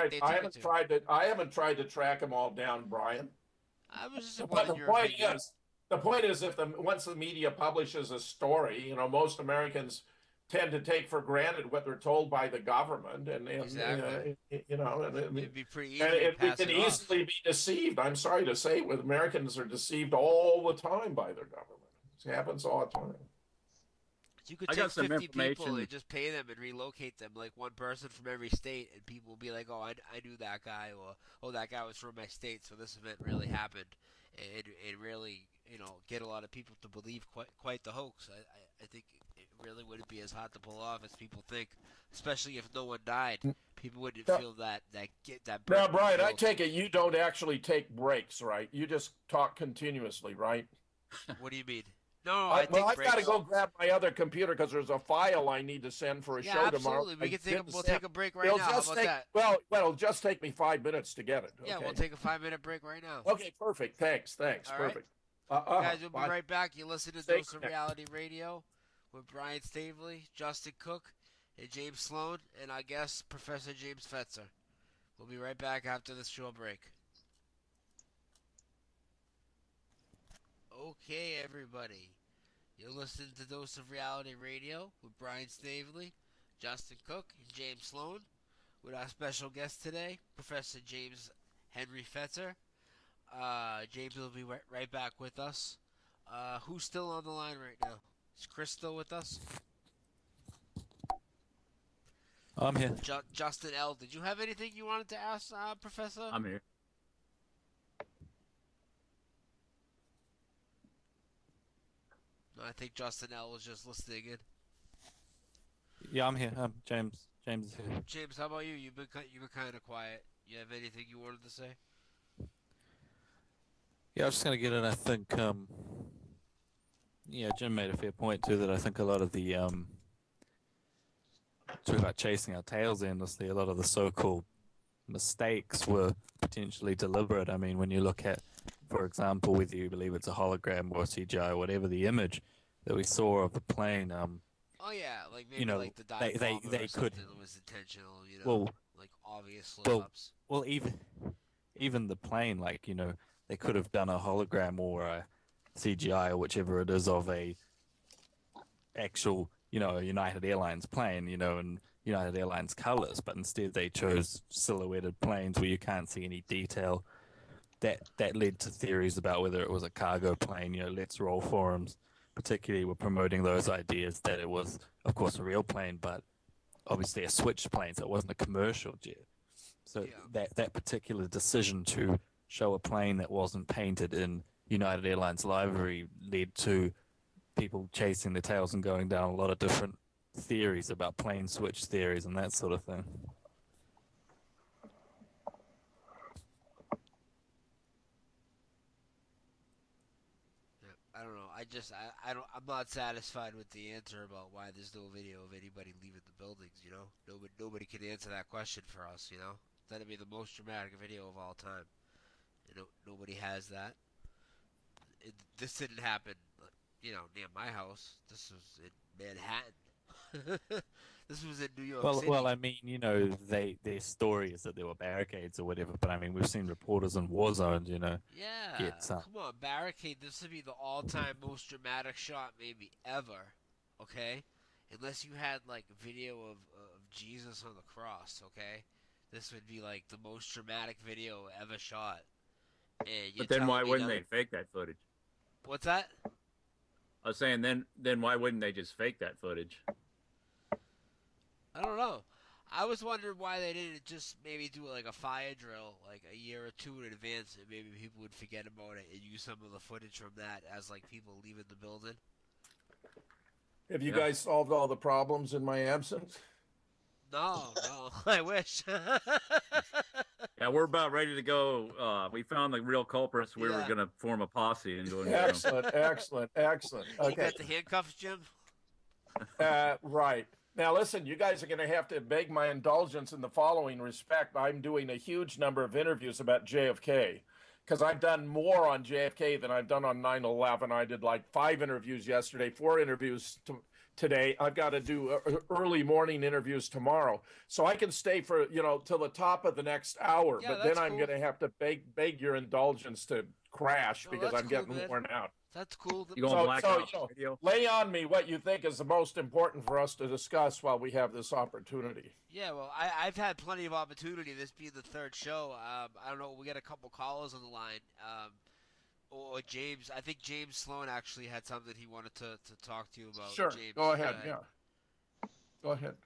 haven't tried to track them all down, Brian. I was just but the point is, once the media publishes a story, most Americans tend to take for granted what they're told by the government, and exactly. It'd be pretty easy. And it can easily be deceived. I'm sorry to say, with Americans are deceived all the time by their government. It happens all the time. You could take 50 people and just pay them and relocate them, like one person from every state, and people will be like, "Oh, I knew that guy," or "Oh, that guy was from my state, so this event really happened," and really, get a lot of people to believe quite the hoax. I think it really wouldn't be as hard to pull off as people think, especially if no one died. People wouldn't feel that. Now, Brian, I take it you don't actually take breaks, right? You just talk continuously, right? What do you mean? No, I've got to go grab my other computer because there's a file I need to send for a show tomorrow. Absolutely. We'll take a break right now. How about that? Well, it'll just take me 5 minutes to get it. Okay? Yeah, we'll take a 5-minute break right now. Okay, perfect. Thanks. All perfect. Right. Guys, we'll be right back. You listen to Dose of Reality Radio with Brian Stavely, Justin Cook, and James Sloan, and our guest, Professor James Fetzer. We'll be right back after this short break. Okay, everybody. You're listening to Dose of Reality Radio with Brian Stavely, Justin Cook, and James Sloan, with our special guest today, Professor James Henry Fetzer. James will be right back with us. Who's still on the line right now? Is Chris still with us? I'm here. Justin L., did you have anything you wanted to ask, Professor? I'm here. No, I think Justin L. was just listening in. Yeah, I'm here. James is here. James, how about you? You've been kind of quiet. You have anything you wanted to say? Yeah, I was just going to get in. I think, Jim made a fair point too, that I think a lot of the, talk about chasing our tails endlessly, a lot of the so-called mistakes were potentially deliberate. I mean, when you look at, for example, whether you believe it's a hologram or CGI or whatever, the image that we saw of the plane, oh yeah, like maybe like the dive they could was intentional, like obvious slip-ups. Well, even the plane, like, they could have done a hologram or a CGI or whichever it is of a actual, United Airlines plane, in United Airlines colors, but instead they chose silhouetted planes where you can't see any detail. That led to theories about whether it was a cargo plane. Let's Roll forums particularly were promoting those ideas that it was, of course, a real plane, but obviously a switched plane, so it wasn't a commercial jet. So that particular decision to show a plane that wasn't painted in United Airlines livery led to people chasing their tails and going down a lot of different theories about plane switch theories and that sort of thing. I don't know. I'm not satisfied with the answer about why there's no video of anybody leaving the buildings. Nobody can answer that question for us. That'd be the most dramatic video of all time. Nobody has that. This didn't happen, near my house. This was in Manhattan. This was in New York City. Well, I mean, their story is that there were barricades or whatever, but I mean, we've seen reporters in war zones, Yeah, come on, barricade. This would be the all-time most dramatic shot maybe ever, okay? Unless you had, like, video of Jesus on the cross, okay? This would be, like, the most dramatic video ever shot. But then why wouldn't they fake that footage? What's that? I was saying, then why wouldn't they just fake that footage? I don't know. I was wondering why they didn't just maybe do like a fire drill like a year or two in advance, and maybe people would forget about it and use some of the footage from that as like people leaving the building. Have you guys solved all the problems in my absence? No, I wish. Yeah, we're about ready to go. We found the real culprits. We were going to form a posse and go. Excellent. Okay. You got the handcuffs, Jim? Right. Now, listen, you guys are going to have to beg my indulgence in the following respect. I'm doing a huge number of interviews about JFK because I've done more on JFK than I've done on 9/11. I did like 5 interviews yesterday, 4 interviews today. I've got to do early morning interviews tomorrow. So I can stay for, till the top of the next hour. Yeah, but then I'm cool. going to have to beg your indulgence to crash because I'm getting worn out. That's cool. You going black out video? Lay on me what you think is the most important for us to discuss while we have this opportunity. Yeah, well, I've had plenty of opportunity. This being the 3rd show, I don't know. We got a couple callers on the line. Or James. I think James Sloan actually had something he wanted to talk to you about. Sure. James, go ahead. Yeah. Go ahead.